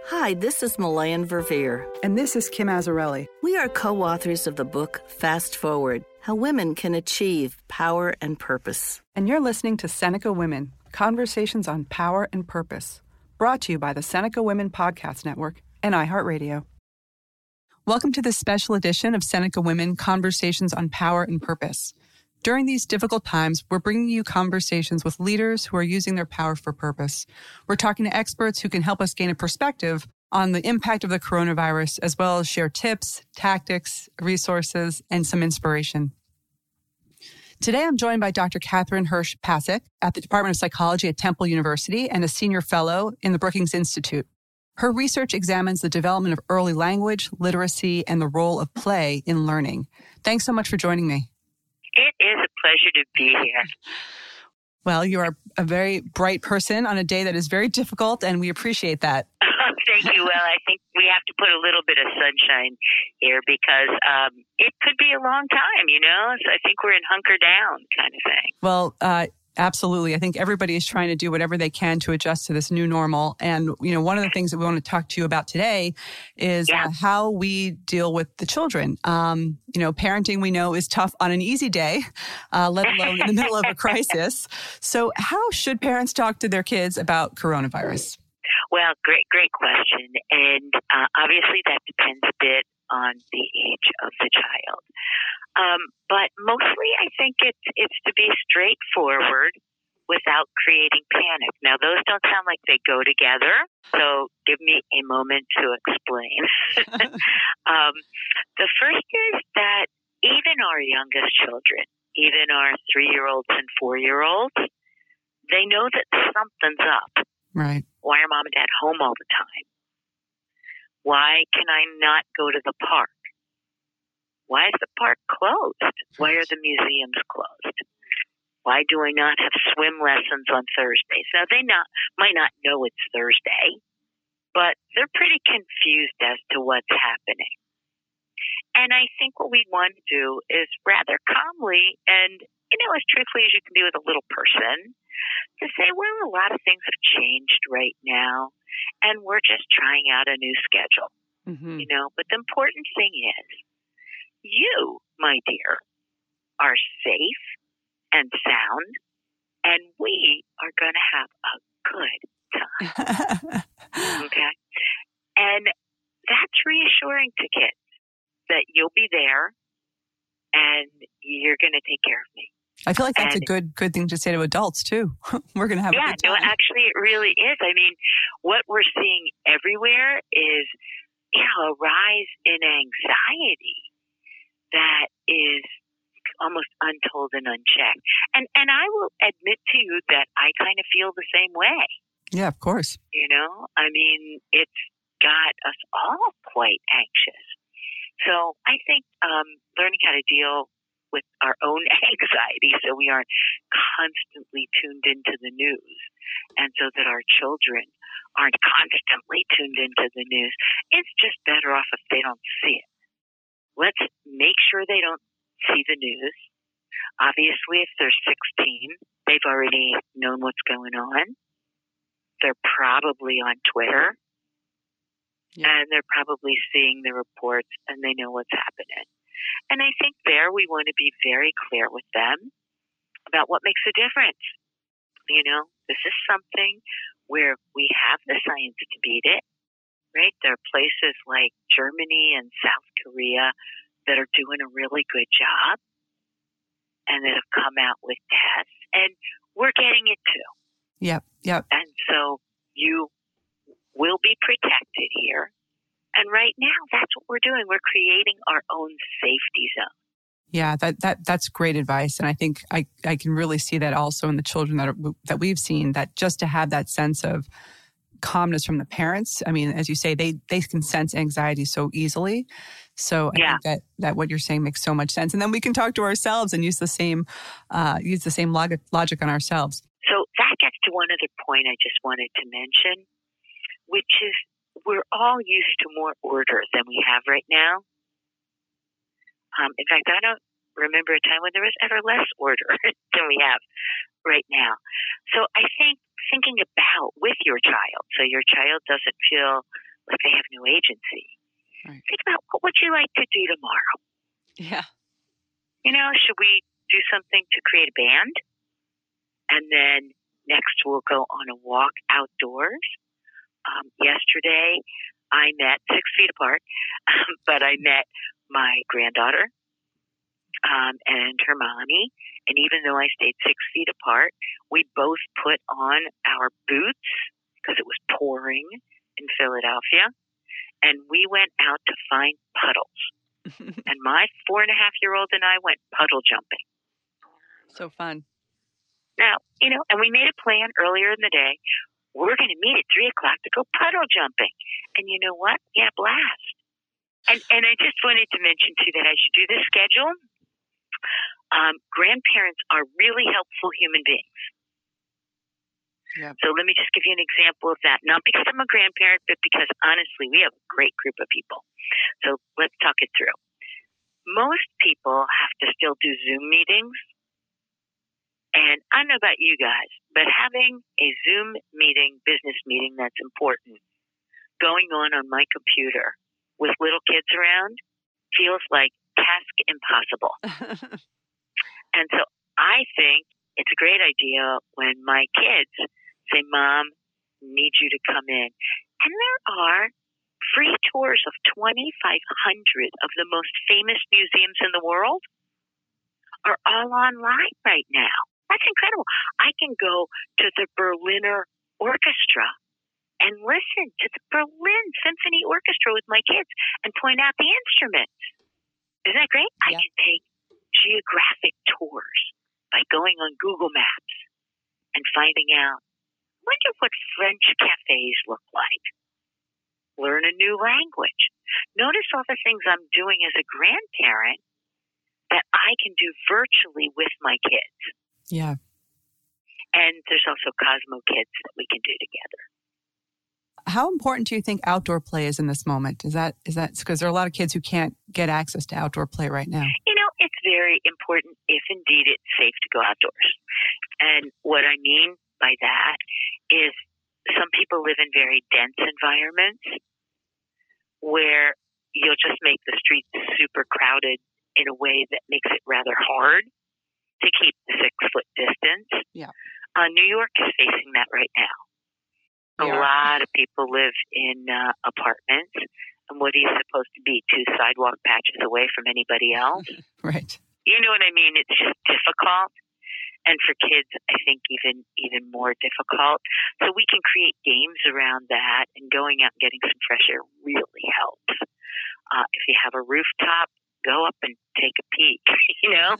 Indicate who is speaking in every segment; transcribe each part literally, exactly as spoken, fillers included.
Speaker 1: Hi, this is Malayan Verveer.
Speaker 2: And this is Kim Azzarelli.
Speaker 1: We are co-authors of the book Fast Forward, How Women Can Achieve Power and Purpose.
Speaker 2: And you're listening to Seneca Women, Conversations on Power and Purpose, brought to you by the Seneca Women Podcast Network and iHeartRadio. Welcome to this special edition of Seneca Women, Conversations on Power and Purpose. During these difficult times, we're bringing you conversations with leaders who are using their power for purpose. We're talking to experts who can help us gain a perspective on the impact of the coronavirus, as well as share tips, tactics, resources, and some inspiration. Today, I'm joined by Doctor Katherine Hirsch Pasek at the Department of Psychology at Temple University and a senior fellow in the Brookings Institute. Her research examines the development of early language, literacy, and the role of play in learning. Thanks so much for joining me.
Speaker 3: It is a pleasure to be here.
Speaker 2: Well, you are a very bright person on a day that is very difficult, and we appreciate that.
Speaker 3: Thank you. Well, I think we have to put a little bit of sunshine here because um, it could be a long time, you know? So I think we're in hunker down kind of thing.
Speaker 2: Well, uh, absolutely. I think everybody is trying to do whatever they can to adjust to this new normal. And, you know, one of the things that we want to talk to you about today is
Speaker 3: yeah.
Speaker 2: uh, how we deal with the children. Um, you know, parenting, we know, is tough on an easy day, uh, let alone in the middle of a crisis. So how should parents talk to their kids about coronavirus?
Speaker 3: Well, great, great question. And uh, obviously that depends a bit on the age of the child. Um, but mostly I think it's, it's to be straightforward without creating panic. Now, those don't sound like they go together, so give me a moment to explain. um, the first is that even our youngest children, even our three-year-olds and four-year-olds, they know that something's up.
Speaker 2: Right.
Speaker 3: Why are mom and dad home all the time? Why can I not go to the park? Why is the park closed? Why are the museums closed? Why do I not have swim lessons on Thursdays? Now, they not might not know it's Thursday, but they're pretty confused as to what's happening. And I think what we want to do is rather calmly and, you know, as truthfully as you can be with a little person, to say, well, a lot of things have changed right now, and we're just trying out a new schedule, mm-hmm. you know. But the important thing is, you, my dear, are safe and sound, and we are going to have a good time, okay? And that's reassuring to kids, that you'll be there, and you're going to take care of me.
Speaker 2: I feel like that's
Speaker 3: and,
Speaker 2: a good good thing to say to adults, too. We're going to have
Speaker 3: yeah,
Speaker 2: a good time.
Speaker 3: Yeah, no, actually, it really is. I mean, what we're seeing everywhere is, you know, a rise in anxiety that is almost untold and unchecked. And and I will admit to you that I kind of feel the same way.
Speaker 2: Yeah, of course.
Speaker 3: You know, I mean, it's got us all quite anxious. So I think um, learning how to deal with our own anxiety so we aren't constantly tuned into the news, and so that our children aren't constantly tuned into the news, it's just better off if they don't see it. Let's make sure they don't see the news. Obviously, if they're sixteen, they've already known what's going on. They're probably on Twitter, yeah. and they're probably seeing the reports, and they know what's happening. And I think there we want to be very clear with them about what makes a difference. You know, this is something where we have the science to beat it, right? There are places like Germany and South Korea that are doing a really good job and that have come out with tests, and we're getting it too.
Speaker 2: Yep, yep.
Speaker 3: And so you will be protected here. And right now, that's what we're doing. We're creating our own safety zone.
Speaker 2: Yeah, that that that's great advice, and I think I, I can really see that also in the children that are, that we've seen. That just to have that sense of calmness from the parents. I mean, as you say, they they can sense anxiety so easily. So I
Speaker 3: yeah.
Speaker 2: think that that what you're saying makes so much sense. And then we can talk to ourselves and use the same uh, use the same log- logic on ourselves.
Speaker 3: So that gets to one other point I just wanted to mention, which is, we're all used to more order than we have right now. Um, in fact, I don't remember a time when there was ever less order than we have right now. So I think thinking about with your child, so your child doesn't feel like they have no agency.
Speaker 2: Right.
Speaker 3: Think about what would you like to do tomorrow?
Speaker 2: Yeah.
Speaker 3: You know, should we do something to create a band? And then next we'll go on a walk outdoors. Um, yesterday I met six feet apart, but I met my granddaughter um, and her mommy. And even though I stayed six feet apart, we both put on our boots because it was pouring in Philadelphia. And we went out to find puddles. And my four and a half year old and I went puddle jumping.
Speaker 2: So fun.
Speaker 3: Now, you know, and we made a plan earlier in the day. We're going to meet at three o'clock to go puddle jumping. And you know what? Yeah, blast. And and I just wanted to mention, too, that as you do this schedule, um, grandparents are really helpful human beings.
Speaker 2: Yeah.
Speaker 3: So let me just give you an example of that. Not because I'm a grandparent, but because, honestly, we have a great group of people. So let's talk it through. Most people have to still do Zoom meetings. And I don't know about you guys, but having a Zoom meeting, business meeting that's important, going on on my computer with little kids around feels like task impossible. And so I think it's a great idea when my kids say, Mom, need you to come in. And there are free tours of twenty-five hundred of the most famous museums in the world are all online right now. That's incredible. I can go to the Berliner Orchestra and listen to the Berlin Symphony Orchestra with my kids and point out the instruments. Isn't that great?
Speaker 2: Yeah.
Speaker 3: I can take geographic tours by going on Google Maps and finding out, I wonder what French cafes look like. Learn a new language. Notice all the things I'm doing as a grandparent that I can do virtually with my kids.
Speaker 2: Yeah.
Speaker 3: And there's also Cosmo Kids that we can do together.
Speaker 2: How important do you think outdoor play is in this moment? Is that is that because there are a lot of kids who can't get access to outdoor play right now?
Speaker 3: You know, it's very important if indeed it's safe to go outdoors. And what I mean by that is some people live in very dense environments where you'll just make the streets super crowded in a way that makes it rather hard to keep the six-foot distance.
Speaker 2: Yeah.
Speaker 3: Uh, New York is facing that right now. A
Speaker 2: Yeah.
Speaker 3: lot of people live in uh, apartments, and what are you supposed to be, two sidewalk patches away from anybody else?
Speaker 2: Right.
Speaker 3: You know what I mean? It's just difficult. And for kids, I think even even more difficult. So we can create games around that, and going out and getting some fresh air really helps. Uh, if you have a rooftop, go up and take a peek, you know?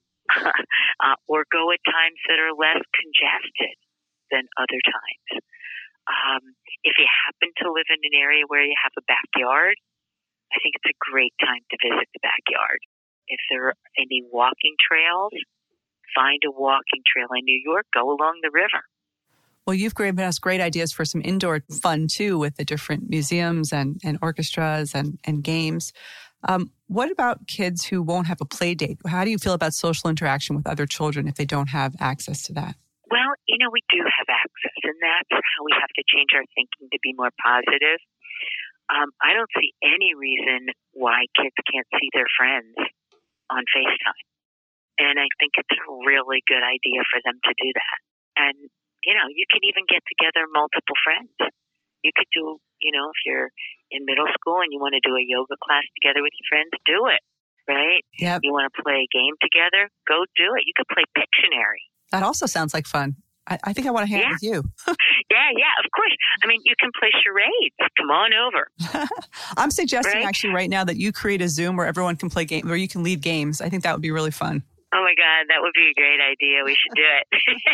Speaker 3: uh, or go at times that are less congested than other times. Um, if you happen to live in an area where you have a backyard, I think it's a great time to visit the backyard. If there are any walking trails, find a walking trail in New York, go along the river.
Speaker 2: Well, you've given us great ideas for some indoor fun, too, with the different museums and, and orchestras and, and games. Um, what about kids who won't have a play date? How do you feel about social interaction with other children if they don't have access to that?
Speaker 3: Well, you know, we do have access, and that's how we have to change our thinking to be more positive. Um, I don't see any reason why kids can't see their friends on FaceTime. And I think it's a really good idea for them to do that. And, you know, you can even get together multiple friends. You could do, you know, if you're in middle school and you want to do a yoga class together with your friends, do it, right?
Speaker 2: Yep.
Speaker 3: You want to play a game together, go do it. You could play Pictionary.
Speaker 2: That also sounds like fun. I, I think I want to hang out with you.
Speaker 3: yeah, yeah, of course. I mean, you can play charades. Come on over.
Speaker 2: I'm suggesting
Speaker 3: right?
Speaker 2: actually right now that you create a Zoom where everyone can play games, where you can lead games. I think that would be really fun.
Speaker 3: Oh, my God, that would be a great idea. We should do it.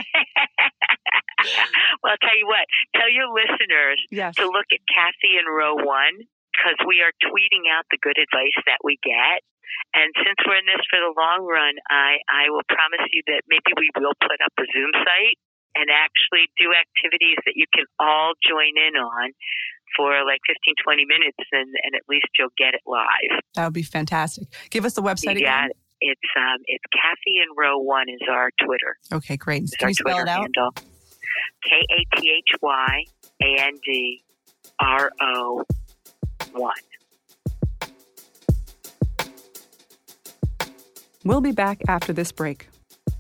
Speaker 3: Well, I'll tell you what. Tell your listeners
Speaker 2: yes.
Speaker 3: to look at Kathy in row one, because we are tweeting out the good advice that we get. And since we're in this for the long run, I, I will promise you that maybe we will put up a Zoom site and actually do activities that you can all join in on for like fifteen, twenty minutes, and, and at least you'll get it live.
Speaker 2: That would be fantastic. Give us the website
Speaker 3: You
Speaker 2: again.
Speaker 3: got it. It's um, it's Kathy in row one is our Twitter.
Speaker 2: Okay, great.
Speaker 3: It's
Speaker 2: Can
Speaker 3: our
Speaker 2: you spell
Speaker 3: Twitter
Speaker 2: it out?
Speaker 3: handle. K A T H Y A N D R O one.
Speaker 2: We'll be back after this break.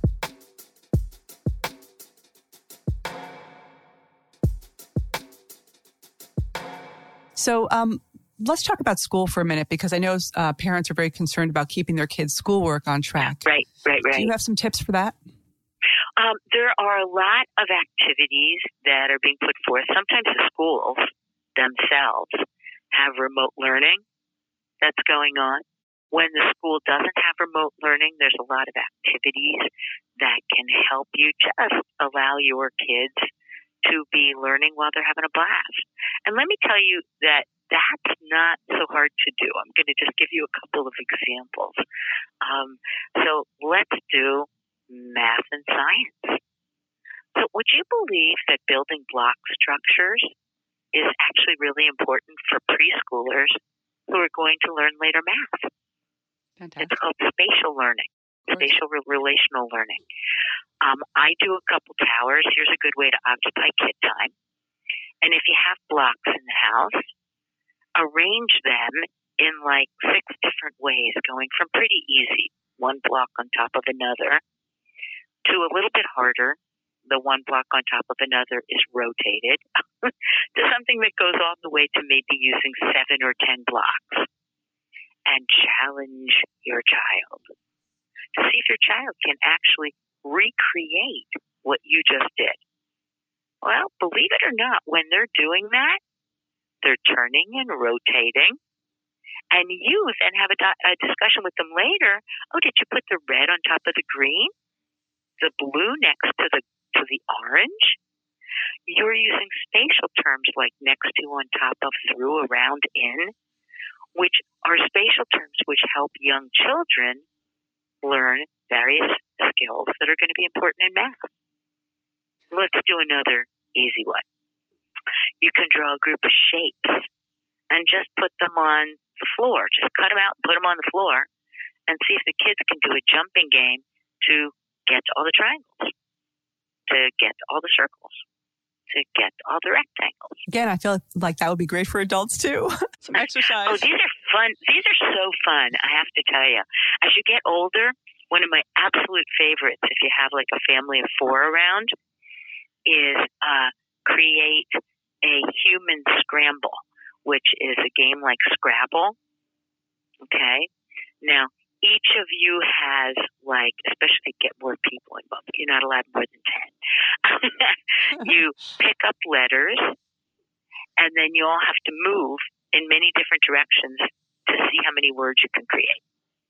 Speaker 2: So um, let's talk about school for a minute, because I know uh, parents are very concerned about keeping their kids' schoolwork on track.
Speaker 3: Right, right, right.
Speaker 2: Do you have some tips for that?
Speaker 3: Um, there are a lot of activities that are being put forth. Sometimes the schools themselves have remote learning that's going on. When the school doesn't have remote learning, there's a lot of activities that can help you just allow your kids to be learning while they're having a blast. And let me tell you that that's not so hard to do. I'm going to just give you a couple of examples. Um, so let's do math and science. So would you believe that building block structures is actually really important for preschoolers who are going to learn later math?
Speaker 2: Fantastic.
Speaker 3: It's called spatial learning, spatial re- relational learning. Um, I do a couple towers. Here's a good way to occupy kid time. And if you have blocks in the house, arrange them in like six different ways, going from pretty easy, one block on top of another, to a little bit harder. The one block on top of another is rotated to something that goes all the way to maybe using seven or ten blocks. And challenge your child to see if your child can actually recreate what you just did. Well, believe it or not, when they're doing that, they're turning and rotating. And you then have a, di- a discussion with them later. Oh, did you put the red on top of the green? The blue next to the to the orange? You're using spatial terms like next to, on top of, through, around, in, which are spatial terms which help young children learn various skills that are going to be important in math. Let's do another easy one. You can draw a group of shapes and just put them on the floor. Just cut them out and put them on the floor and see if the kids can do a jumping game to get to all the triangles, to get to all the circles, to get to all the rectangles.
Speaker 2: Again, I feel like that would be great for adults too. Some exercise.
Speaker 3: Oh, these are fun. These are so fun, I have to tell you. As you get older, one of my absolute favorites, if you have like a family of four around, is uh, create a human scramble, which is a game like Scrabble. Okay? Now, each of you has, like, especially get more people involved. You're not allowed more than ten. You pick up letters, and then you all have to move in many different directions to see how many words you can create.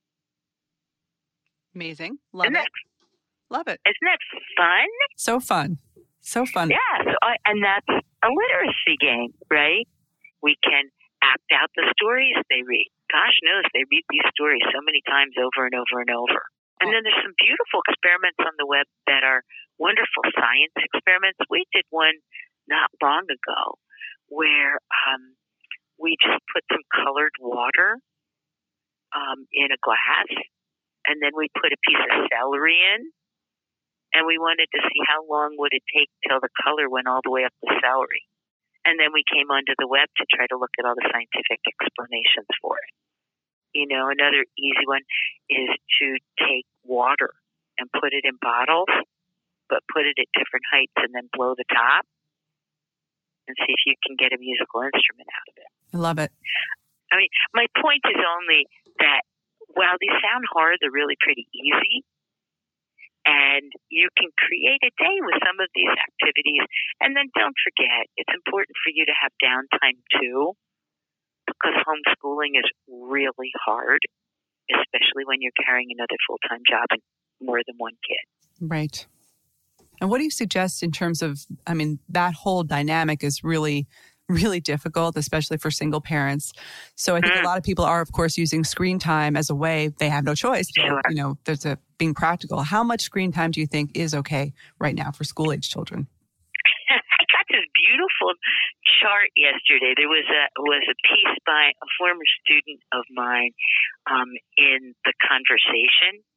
Speaker 2: Amazing. Love
Speaker 3: isn't
Speaker 2: it.
Speaker 3: That,
Speaker 2: Love it.
Speaker 3: Isn't that fun?
Speaker 2: So fun. So fun.
Speaker 3: Yeah. So I, and that's a literacy game, right? We can act out the stories they read. Gosh knows they read these stories so many times over and over and over. And then there's some beautiful experiments on the web that are wonderful science experiments. We did one not long ago where um, we just put some colored water um, in a glass, and then we put a piece of celery in, and we wanted to see how long would it take till the color went all the way up the celery. And then we came onto the web to try to look at all the scientific explanations for it. You know, another easy one is to take water and put it in bottles, but put it at different heights and then blow the top and see if you can get a musical instrument out of it.
Speaker 2: I love it.
Speaker 3: I mean, my point is only that while these sound hard, they're really pretty easy. And you can create a day with some of these activities. And then don't forget, it's important for you to have downtime too, because homeschooling is really hard, especially when you're carrying another full-time job and more than one kid.
Speaker 2: Right. And what do you suggest in terms of, I mean, that whole dynamic is really, really difficult, especially for single parents. So I think mm. a lot of people are, of course, using screen time as a way. They have no choice.
Speaker 3: Sure.
Speaker 2: You know, there's a being practical. How much screen time do you think is okay right now for school-age children?
Speaker 3: I got this beautiful chart yesterday. There was a was a piece by a former student of mine um, in The Conversation,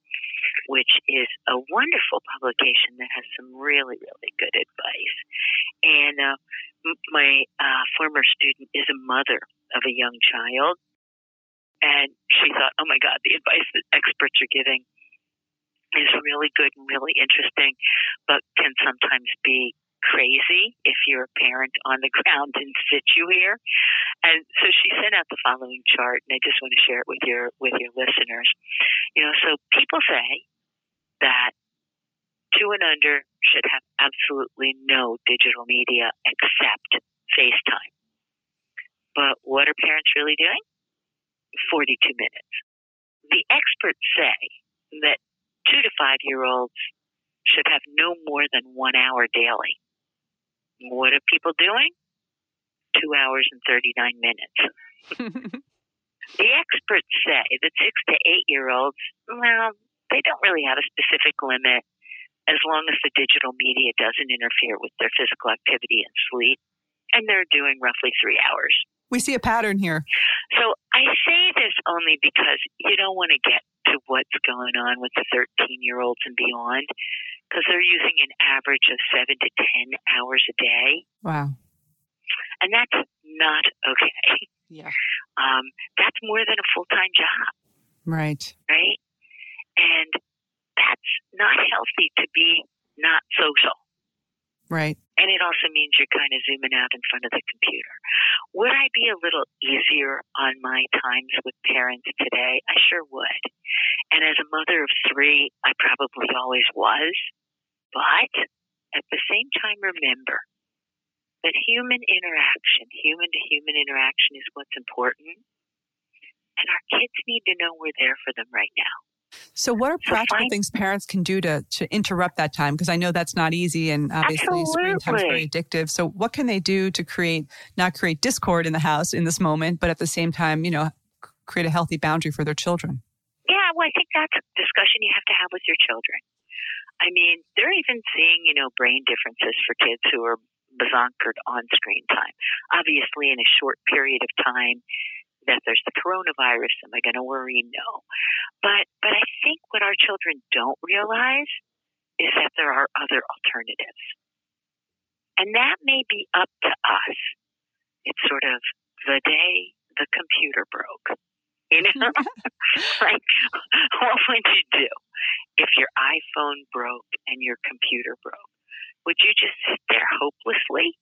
Speaker 3: which is a wonderful publication that has some really, really good advice. And uh, m- my uh, former student is a mother of a young child, and she thought, oh my God, the advice that experts are giving is really good and really interesting, but can sometimes be crazy if you're a parent on the ground in situ here. And so she sent out the following chart, and I just want to share it with your with your listeners. You know, so people say that two and under should have absolutely no digital media except FaceTime. But what are parents really doing? forty-two minutes. The experts say that two to five-year-olds should have no more than one hour daily. What are people doing? Two hours and thirty-nine minutes. The experts say that six to eight-year-olds, well, they don't really have a specific limit as long as the digital media doesn't interfere with their physical activity and sleep, and they're doing roughly three hours.
Speaker 2: We see a pattern here.
Speaker 3: So I say this only because you don't want to get to what's going on with the thirteen-year-olds and beyond, because they're using an average of seven to ten hours a day.
Speaker 2: Wow.
Speaker 3: And that's not okay.
Speaker 2: Yeah.
Speaker 3: Um, that's more than a full-time job.
Speaker 2: Right.
Speaker 3: Right? And that's not healthy to be not social.
Speaker 2: Right.
Speaker 3: And it also means you're kind of zooming out in front of the computer. Would I be a little easier on my times with parents today? I sure would. And as a mother of three, I probably always was. But at the same time, remember that human interaction, human-to-human interaction is what's important. And our kids need to know we're there for them right now.
Speaker 2: So what are practical
Speaker 3: so find,
Speaker 2: things parents can do to, to interrupt that time? Because I know that's not easy, and obviously screen time is very addictive. So what can they do to create, not create discord in the house in this moment, but at the same time, you know, create a healthy boundary for their children?
Speaker 3: Yeah, well, I think that's a discussion you have to have with your children. I mean, they're even seeing, you know, brain differences for kids who are bazonkered on screen time. Obviously, in a short period of time, that there's the coronavirus, am I going to worry? No. But but I think what our children don't realize is that there are other alternatives. And that may be up to us. It's sort of the day the computer broke. You know? Like, what would you do if your iPhone broke and your computer broke? Would you just sit there hopelessly?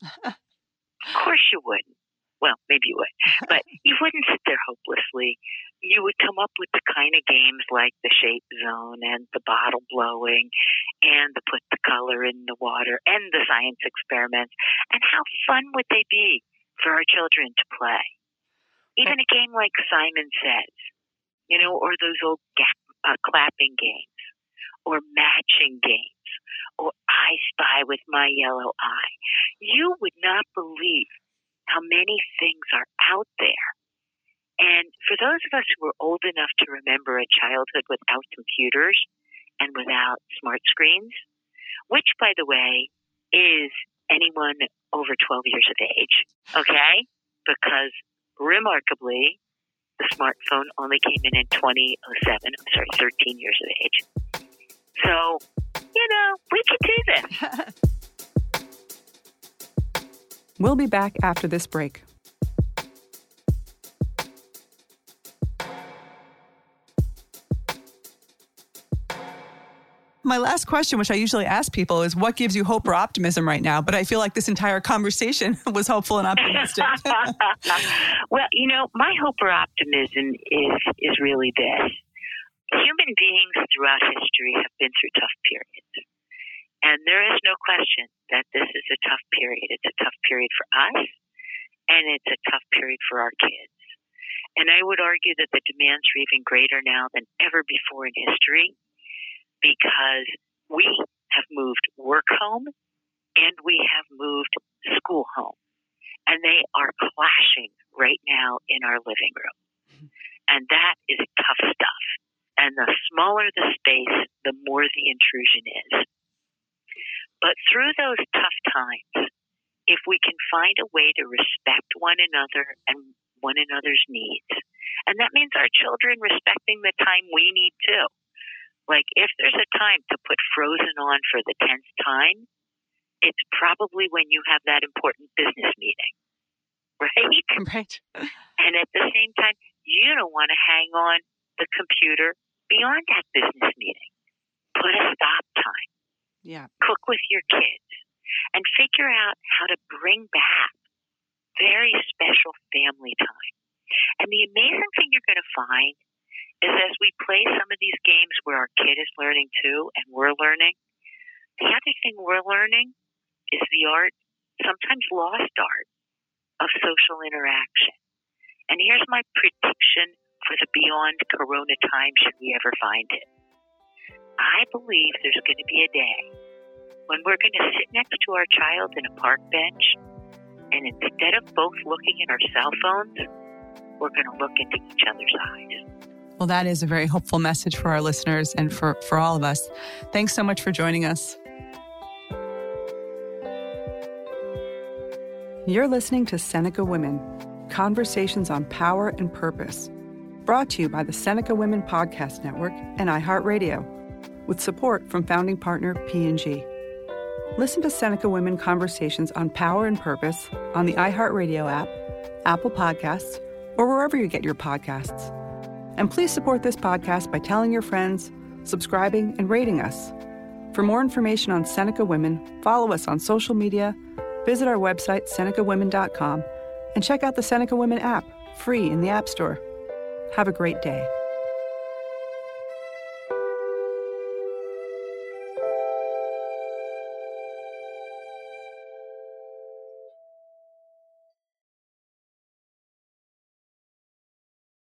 Speaker 3: Of course you wouldn't. Well, maybe you would, but you wouldn't sit there hopelessly. You would come up with the kind of games like the shape zone and the bottle blowing and the put the color in the water and the science experiments. And how fun would they be for our children to play? Even a game like Simon Says, you know, or those old ga- uh, clapping games, or matching games, or I Spy with My Yellow Eye. You would not believe how many things are out there. And for those of us who are old enough to remember a childhood without computers and without smart screens, which, by the way, is anyone over twelve years of age, okay? Because remarkably, the smartphone only came in in twenty oh seven, I'm sorry, thirteen years of age. So, you know, we could do this.
Speaker 2: We'll be back after this break. My last question, which I usually ask people, is what gives you hope or optimism right now? But I feel like this entire conversation was hopeful and optimistic.
Speaker 3: Well, you know, my hope or optimism is is really this. Human beings throughout history have been through tough periods. And there is no question that this is a tough period. It's a tough period for us, and it's a tough period for our kids. And I would argue that the demands are even greater now than ever before in history, because we have moved work home and we have moved school home. And they are clashing right now in our living room. And that is tough stuff. And the smaller the space, the more the intrusion is. But through those tough times, if we can find a way to respect one another and one another's needs, and that means our children respecting the time we need too. Like, if there's a time to put Frozen on for the tenth time, it's probably when you have that important business meeting, right?
Speaker 2: Right.
Speaker 3: And at the same time, you don't want to hang on the computer beyond that business meeting. Put a stop time.
Speaker 2: Yeah.
Speaker 3: Cook with your kids. And figure out how to bring back very special family time. And the amazing thing you're going to find is as we play some of these games where our kid is learning too and we're learning, the other thing we're learning is the art, sometimes lost art, of social interaction. And here's my prediction for the beyond Corona time, should we ever find it. I believe there's going to be a day when we're going to sit next to our child in a park bench, and instead of both looking at our cell phones, we're going to look into each other's eyes.
Speaker 2: Well, that is a very hopeful message for our listeners and for, for all of us. Thanks so much for joining us. You're listening to Seneca Women, Conversations on Power and Purpose, brought to you by the Seneca Women Podcast Network and iHeartRadio, with support from founding partner P and G. Listen to Seneca Women Conversations on Power and Purpose on the iHeartRadio app, Apple Podcasts, or wherever you get your podcasts. And please support this podcast by telling your friends, subscribing, and rating us. For more information on Seneca Women, follow us on social media, visit our website, seneca women dot com, and check out the Seneca Women app, free in the App Store. Have a great day.